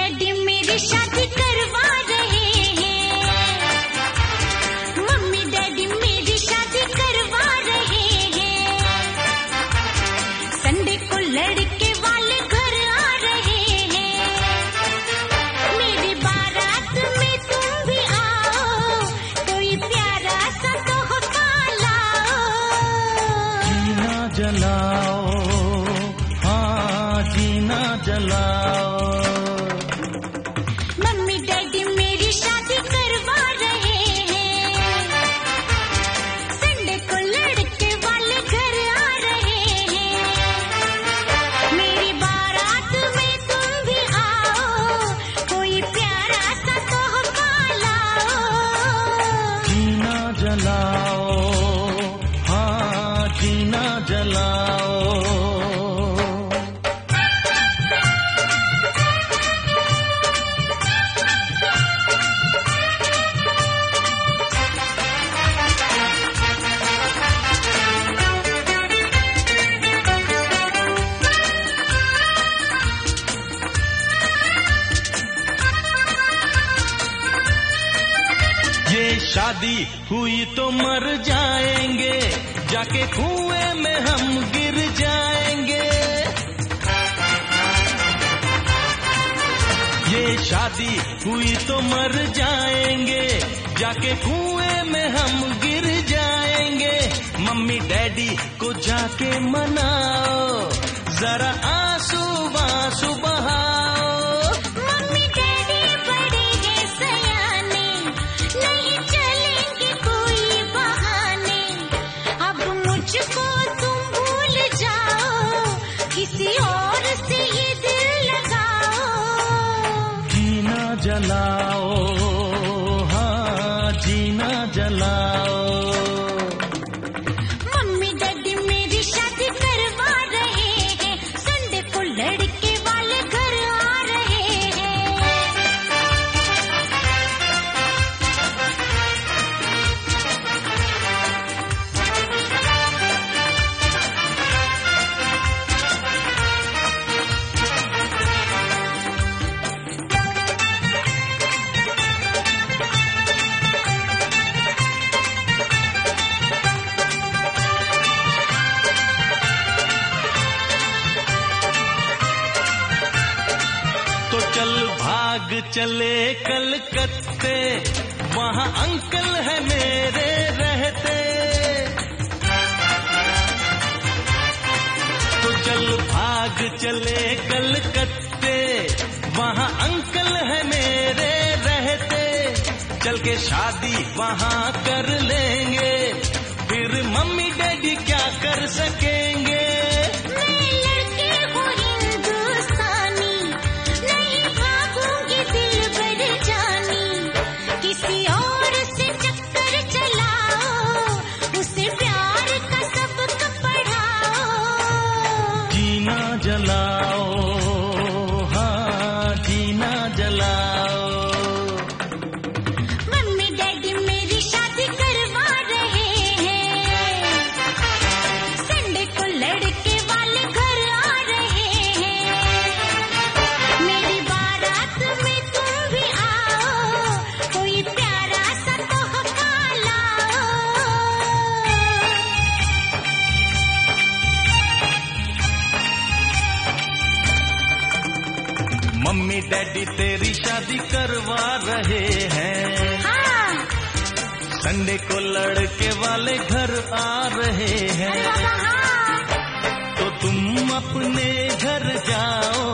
Daddy मेरी शादी करवा रहे हैं, मम्मी डैडी मेरी शादी करवा रहे हैं। संडे को लड़के वाले घर आ रहे हैं, मेरी बारात में तुम भी आओ, कोई प्यारा सा तोहफा लाओ। जीना जलाओ, हाँ जीना जलाओ। मम्मी डैडी मेरी शादी करवा रहे हैं, संडे को लड़के वाले घर आ रहे हैं, मेरी बारात में तुम भी आओ, कोई प्यारा सा तोहफा लाओ। जीना जलाओ, हाँ जीना जलाओ। ये शादी हुई तो मर जाएंगे, जाके कुएं में हम गिर जाएंगे। ये शादी हुई तो मर जाएंगे, जाके कुएं में हम गिर जाएंगे। मम्मी डैडी को जाके मनाओ, जरा आंसू आंसू बहाओ। मम्मी डैडी बड़े हैं सयाने, नहीं चलेंगे कोई बहाने। अब मुझको तुम भूल जाओ, किसी और से ये दिल लगाओ। जीना जलाओ, हाँ जीना जलाओ। मम्मी डैडी मेरी शादी करवा रहे हैं, संडे को लड़के वाले घर आ रहे हैं। तो चल भाग चले कलकत्ते, वहाँ अंकल है मेरे रहते। तो चल भाग चले कलकत्ते, वहाँ अंकल है मेरे रहते। चल के शादी वहाँ कर लेंगे, फिर मम्मी डैडी क्या कर सकेंगे। मैं लड़की हूँ हिंदुस्तानी, नहीं भागूंगी दिल भर जानी। किसी और से चक्कर चलाओ, उसे प्यार का सबक पढ़ाओ। जीना जलाओ, हाँ जीना जलाओ। मम्मी डैडी मेरी शादी करवा रहे हैं, संडे को लड़के वाले घर आ रहे हैं, मेरी बारात में तुम भी आओ, कोई प्यारा सा तोहफा लाओ। मम्मी डैडी तेरी शादी करवा रहे हैं, हाँ संडे को लड़के वाले घर आ रहे हैं। हाँ। तो तुम अपने घर जाओ,